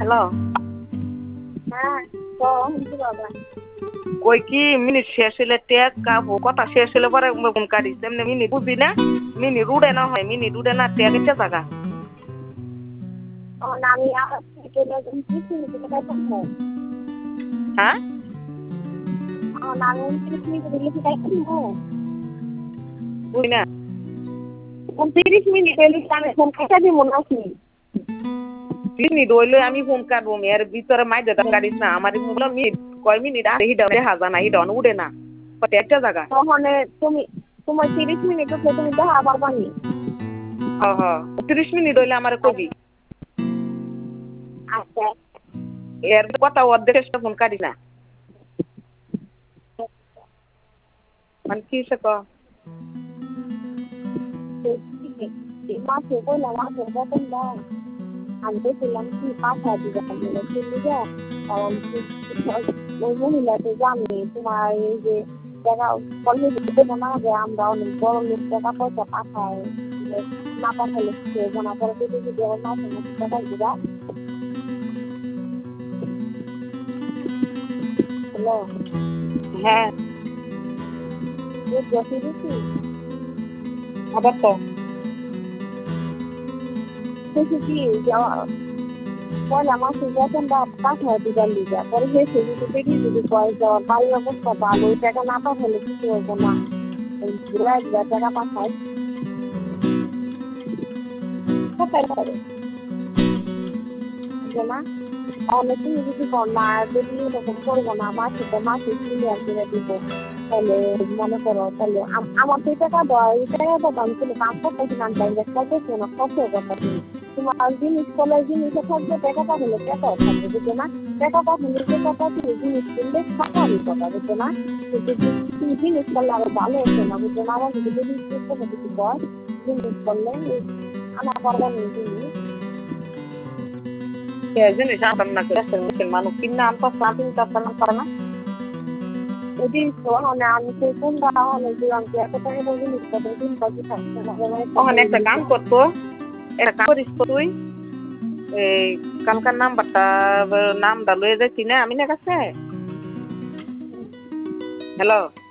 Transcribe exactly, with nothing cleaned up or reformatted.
hello হ্যাঁ তো শুনছি বাবা কই কি মিনিট শেষ হলে টেক কাবো কথা শেষ হলে পরে ফোন কাটিস এমনি মিনিট বুঝি না মিনিট উড়ে না হয় মিনিট উড়ে না টেক একটা জায়গা ও না আমি আর থেকে একদম কি শুনতে পাইতাম না হ্যাঁ ও না আমি তিরিশ মিনিট দিলে কি পাইতাম না বুঝি না তিরিশ মিনিট দিলে আমি ফোন কাটা দিব নাকি মিনিট হইলে আমি ফোন কাটবো এর ভিতরে মাইদা কাটিস না আমার বললাম মিনিট কয় মিনিট আর হিডা হাজা না হিডা উড়ে না একটা জায়গা তাহলে তুমি তোমার তিরিশ মিনিট তো তুমি দেখা পারবা নি হ হ তিরিশ মিনিট হইলে আমার কবি আচ্ছা এর কথা অর্ধেক ফোন কাটি না মানে কি সে ক মাসে কইলা মাসে বেতন দাও আমি দেখলাম কি পাঁচা দিবে বলে কিন্তু যা কারণ ওই মহিলাকে জানি তোমার এই যে টাকা কলেজ দেবো না যে আমরা অনেক বড় লোক টাকা পয়সা পাঠাই না পাঠালে কি না করে যদি যদি আমার মাসে মাসে টাকা দিবা হ্যালো হ্যাঁ বুঝতে দিচ্ছি আবার তো দেখি পয়লা মাসে বেতনটা পাঠায় দিবার লিগা পরে হেসে যদি দেখি যদি কয় যাওয়ার বাড়ির অবস্থা ভালো ওই টাকা না পাঠালে কিছু হইব না ঘুরাই দিবার টাকা পাঠায় কোথায় করে না তাহলে তুমি যদি কর না যদি এরকম করবো না মাসে তো মাসে ক্লিয়ার করে দিব তাহলে মনে করো তাহলে আমার তো টাকা দেওয়া এই টাকা দেবো আমি কোনো কাম করতেছিলাম তাই করতেছি না কত কথা তুমি তোমার জিনিস করলে জিনিসে থাকবে টাকাটা হলে টাকাও থাকবে বুঝছো না টাকাটা হলে যে টাকা তুমি জিনিস কিনলে স্বাভাবিক কথা বুঝছো না কিন্তু তুমি জিনিস করলে আরো ভালো হচ্ছে না বুঝছো না আমার যদি জিনিস করতে কিছু কর জিনিস করলে আমার করবার নেই জিনিস জিনিস আনতাম না মুসলিম মানুষ কিনা আনতাম না কিনতে পারলাম পারে না জিনিস তো মানে আমি সেই কোনটা হলে দিলাম যে এত টাকা করে জিনিস করতে দিন বাকি থাকছে না ওখানে একটা কাম করতো একটা কাম করিস তুই এই কালকার নাম্বারটা নামটা লয়ে যাচ্ছি না আমি না কাছে হ্যালো